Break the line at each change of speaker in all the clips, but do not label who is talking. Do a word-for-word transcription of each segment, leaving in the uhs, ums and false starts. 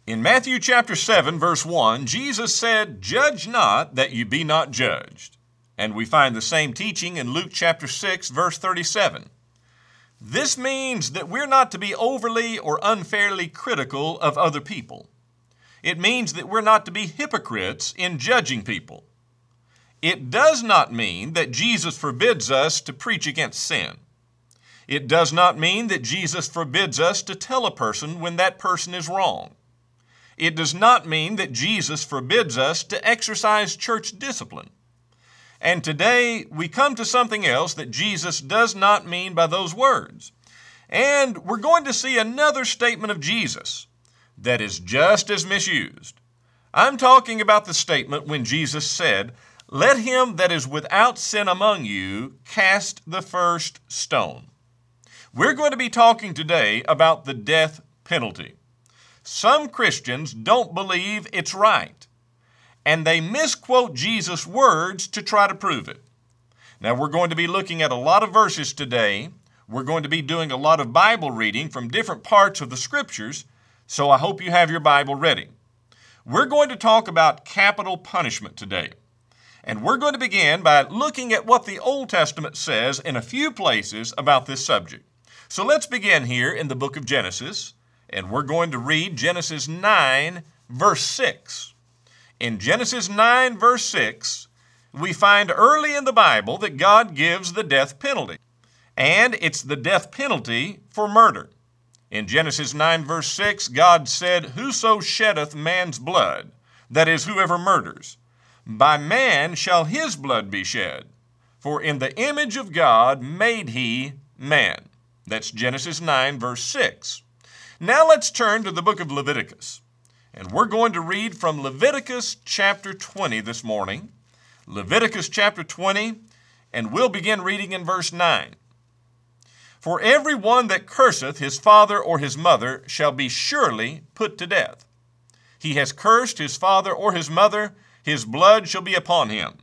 In Matthew chapter seven, verse one, Jesus said, "Judge not, that you be not judged." And we find the same teaching in Luke chapter six, verse thirty-seven. This means that we're not to be overly or unfairly critical of other people. It means that we're not to be hypocrites in judging people. It does not mean that Jesus forbids us to preach against sin. It does not mean that Jesus forbids us to tell a person when that person is wrong. It does not mean that Jesus forbids us to exercise church discipline. And today we come to something else that Jesus does not mean by those words. And we're going to see another statement of Jesus that is just as misused. I'm talking about the statement when Jesus said, "Let him that is without sin among you cast the first stone." We're going to be talking today about the death penalty. Some Christians don't believe it's right, and they misquote Jesus' words to try to prove it. Now, we're going to be looking at a lot of verses today. We're going to be doing a lot of Bible reading from different parts of the Scriptures, so I hope you have your Bible ready. We're going to talk about capital punishment today, and we're going to begin by looking at what the Old Testament says in a few places about this subject. So let's begin here in the book of Genesis. And we're going to read Genesis nine, verse six. In Genesis nine, verse six, we find early in the Bible that God gives the death penalty. And it's the death penalty for murder. In Genesis nine, verse six, God said, "Whoso sheddeth man's blood, that is, whoever murders, by man shall his blood be shed. For in the image of God made he man." That's Genesis nine, verse six. Now let's turn to the book of Leviticus, and we're going to read from Leviticus chapter twenty this morning. Leviticus chapter twenty, and we'll begin reading in verse nine. "For every one that curseth his father or his mother shall be surely put to death. He has cursed his father or his mother, his blood shall be upon him."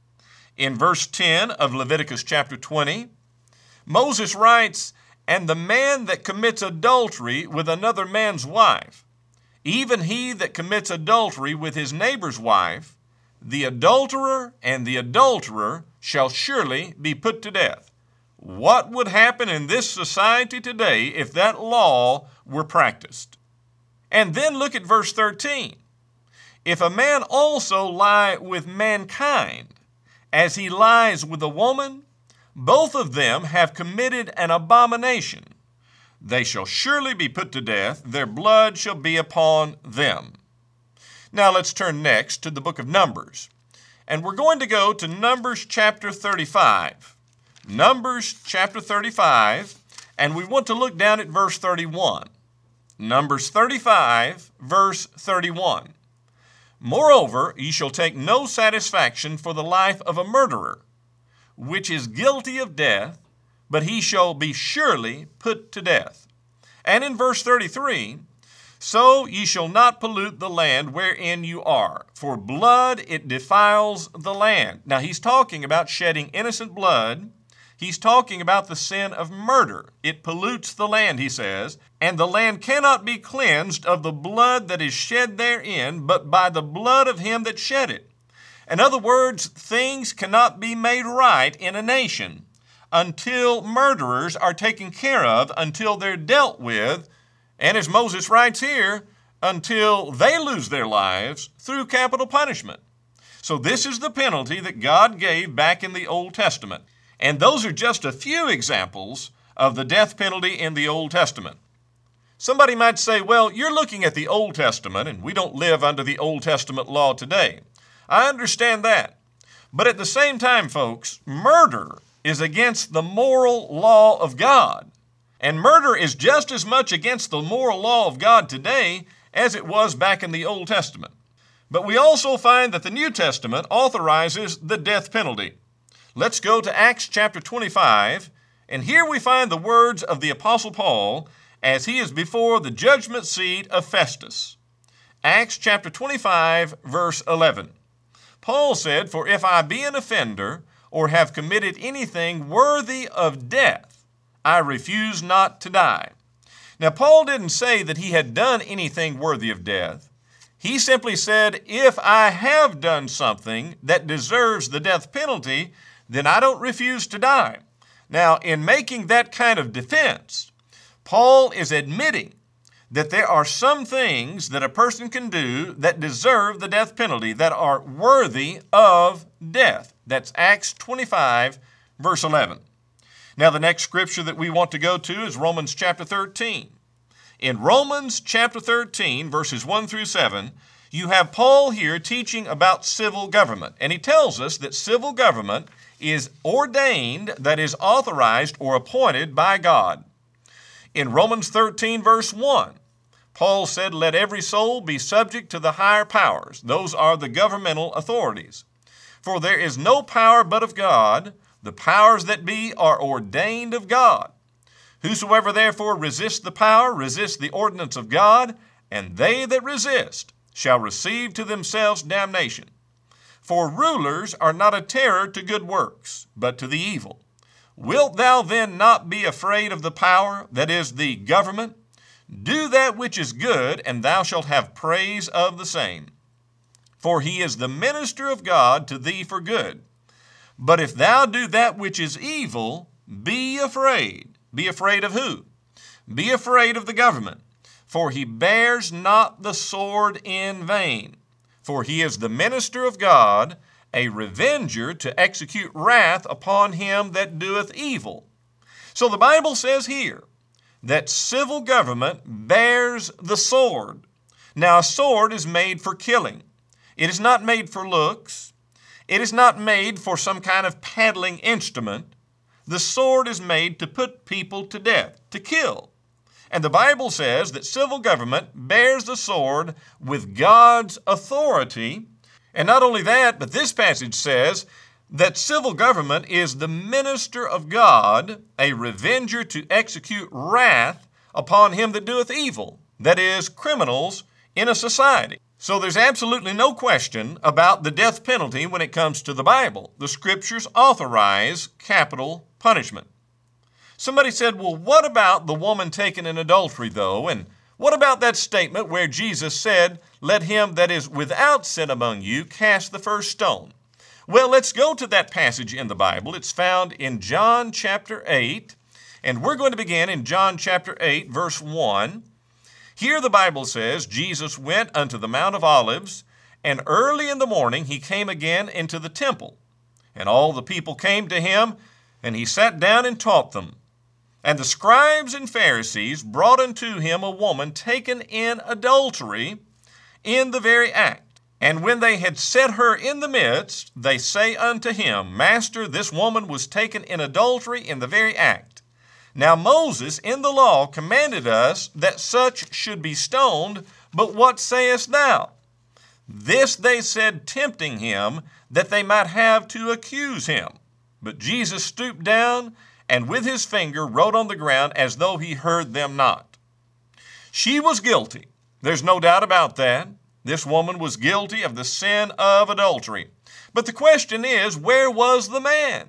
In verse ten of Leviticus chapter twenty, Moses writes, "And the man that commits adultery with another man's wife, even he that commits adultery with his neighbor's wife, the adulterer and the adulterer shall surely be put to death." What would happen in this society today if that law were practiced? And then look at verse thirteen. "If a man also lie with mankind, as he lies with a woman, both of them have committed an abomination. They shall surely be put to death. Their blood shall be upon them." Now let's turn next to the book of Numbers. And we're going to go to Numbers chapter thirty-five. Numbers chapter thirty-five, and we want to look down at verse thirty-one. Numbers thirty-five, verse thirty-one. "Moreover, ye shall take no satisfaction for the life of a murderer, which is guilty of death, but he shall be surely put to death." And in verse thirty-three, "So ye shall not pollute the land wherein you are, for blood it defiles the land." Now he's talking about shedding innocent blood. He's talking about the sin of murder. It pollutes the land, he says, "and the land cannot be cleansed of the blood that is shed therein, but by the blood of him that shed it." In other words, things cannot be made right in a nation until murderers are taken care of, until they're dealt with, and as Moses writes here, until they lose their lives through capital punishment. So this is the penalty that God gave back in the Old Testament. And those are just a few examples of the death penalty in the Old Testament. Somebody might say, "Well, you're looking at the Old Testament, and we don't live under the Old Testament law today." I understand that. But at the same time, folks, murder is against the moral law of God. And murder is just as much against the moral law of God today as it was back in the Old Testament. But we also find that the New Testament authorizes the death penalty. Let's go to Acts chapter twenty-five, and here we find the words of the Apostle Paul as he is before the judgment seat of Festus. Acts chapter twenty-five, verse eleven. Paul said, "For if I be an offender, or have committed anything worthy of death, I refuse not to die." Now, Paul didn't say that he had done anything worthy of death. He simply said, if I have done something that deserves the death penalty, then I don't refuse to die. Now, in making that kind of defense, Paul is admitting that there are some things that a person can do that deserve the death penalty, that are worthy of death. That's Acts twenty-five, verse eleven. Now, the next scripture that we want to go to is Romans chapter thirteen. In Romans chapter thirteen, verses one through seven, you have Paul here teaching about civil government. And he tells us that civil government is ordained, that is authorized or appointed by God. In Romans thirteen, verse one, Paul said, let every soul be subject to the higher powers. Those are the governmental authorities. For there is no power but of God. The powers that be are ordained of God. Whosoever therefore resists the power, resists the ordinance of God, and they that resist shall receive to themselves damnation. For rulers are not a terror to good works, but to the evil. Wilt thou then not be afraid of the power, that is the government? Do that which is good, and thou shalt have praise of the same. For he is the minister of God to thee for good. But if thou do that which is evil, be afraid. Be afraid of who? Be afraid of the government. For he bears not the sword in vain. For he is the minister of God, a revenger to execute wrath upon him that doeth evil. So the Bible says here that civil government bears the sword. Now, a sword is made for killing. It is not made for looks. It is not made for some kind of paddling instrument. The sword is made to put people to death, to kill. And the Bible says that civil government bears the sword with God's authority. And not only that, but this passage says that civil government is the minister of God, a revenger to execute wrath upon him that doeth evil, that is, criminals in a society. So there's absolutely no question about the death penalty when it comes to the Bible. The Scriptures authorize capital punishment. Somebody said, well, what about the woman taken in adultery, though? And what about that statement where Jesus said, let him that is without sin among you cast the first stone? Well, let's go to that passage in the Bible. It's found in John chapter eight, and we're going to begin in John chapter eight, verse one. Here the Bible says, Jesus went unto the Mount of Olives, and early in the morning he came again into the temple. And all the people came to him, and he sat down and taught them. And the scribes and Pharisees brought unto him a woman taken in adultery in the very act. And when they had set her in the midst, they say unto him, Master, this woman was taken in adultery in the very act. Now Moses in the law commanded us that such should be stoned, but what sayest thou? This they said, tempting him, that they might have to accuse him. But Jesus stooped down, and with his finger wrote on the ground as though he heard them not. She was guilty. There's no doubt about that. This woman was guilty of the sin of adultery. But the question is, where was the man?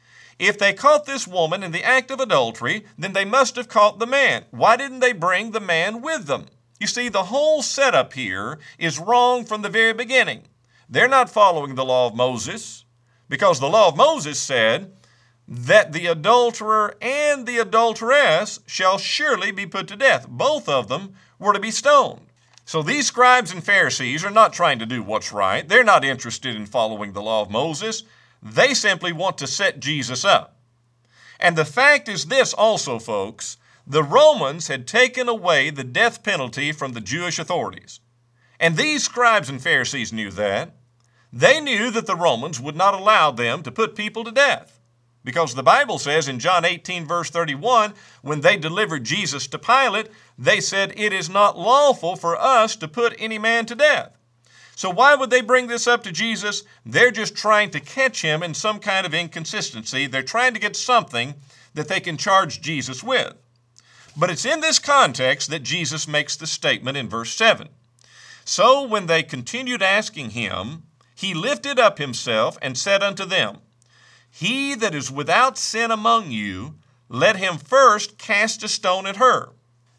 If they caught this woman in the act of adultery, then they must have caught the man. Why didn't they bring the man with them? You see, the whole setup here is wrong from the very beginning. They're not following the law of Moses, because the law of Moses said that the adulterer and the adulteress shall surely be put to death. Both of them were to be stoned. So these scribes and Pharisees are not trying to do what's right. They're not interested in following the law of Moses. They simply want to set Jesus up. And the fact is this also, folks, the Romans had taken away the death penalty from the Jewish authorities. And these scribes and Pharisees knew that. They knew that the Romans would not allow them to put people to death. Because the Bible says in John eighteen, verse thirty-one, when they delivered Jesus to Pilate, they said, it is not lawful for us to put any man to death. So why would they bring this up to Jesus? They're just trying to catch him in some kind of inconsistency. They're trying to get something that they can charge Jesus with. But it's in this context that Jesus makes the statement in verse seven. So when they continued asking him, he lifted up himself and said unto them, He that is without sin among you, let him first cast a stone at her.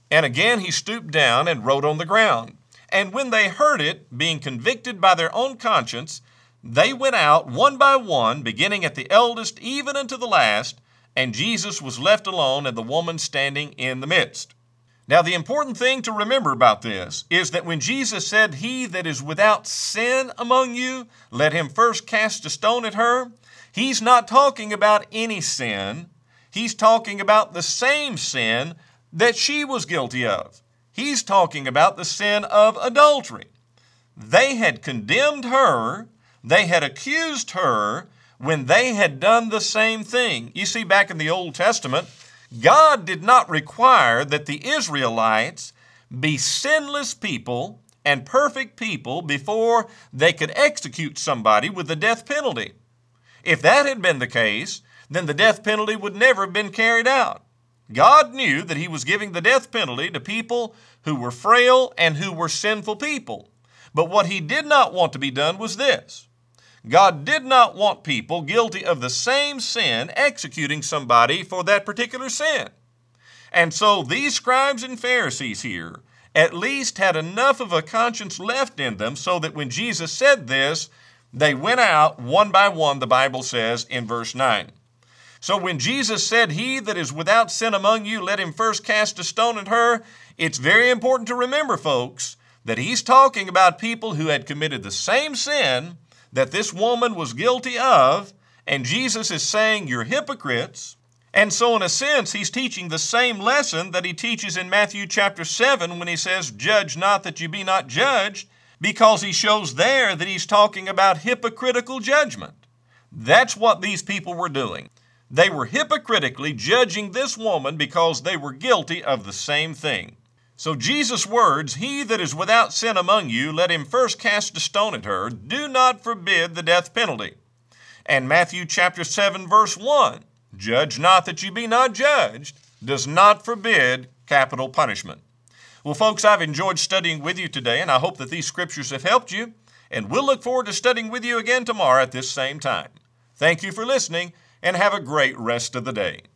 And again he stooped down and wrote on the ground. And when they heard it, being convicted by their own conscience, they went out one by one, beginning at the eldest even unto the last, and Jesus was left alone and the woman standing in the midst. Now the important thing to remember about this is that when Jesus said, "He that is without sin among you, let him first cast a stone at her," he's not talking about any sin. He's talking about the same sin that she was guilty of. He's talking about the sin of adultery. They had condemned her, they had accused her when they had done the same thing. You see, back in the Old Testament, God did not require that the Israelites be sinless people and perfect people before they could execute somebody with the death penalty. If that had been the case, then the death penalty would never have been carried out. God knew that he was giving the death penalty to people who were frail and who were sinful people. But what he did not want to be done was this. God did not want people guilty of the same sin executing somebody for that particular sin. And so these scribes and Pharisees here at least had enough of a conscience left in them so that when Jesus said this, they went out one by one, the Bible says in verse nine. So when Jesus said, "He that is without sin among you, let him first cast a stone at her," it's very important to remember, folks, that he's talking about people who had committed the same sin that this woman was guilty of, and Jesus is saying, "You're hypocrites." And so in a sense, he's teaching the same lesson that he teaches in Matthew chapter seven when he says, "Judge not that you be not judged," because he shows there that he's talking about hypocritical judgment. That's what these people were doing. They were hypocritically judging this woman because they were guilty of the same thing. So Jesus' words, "He that is without sin among you, let him first cast a stone at her," do not forbid the death penalty. And Matthew chapter seven verse one, "Judge not that you be not judged," does not forbid capital punishment. Well, folks, I've enjoyed studying with you today, and I hope that these scriptures have helped you, and we'll look forward to studying with you again tomorrow at this same time. Thank you for listening, and have a great rest of the day.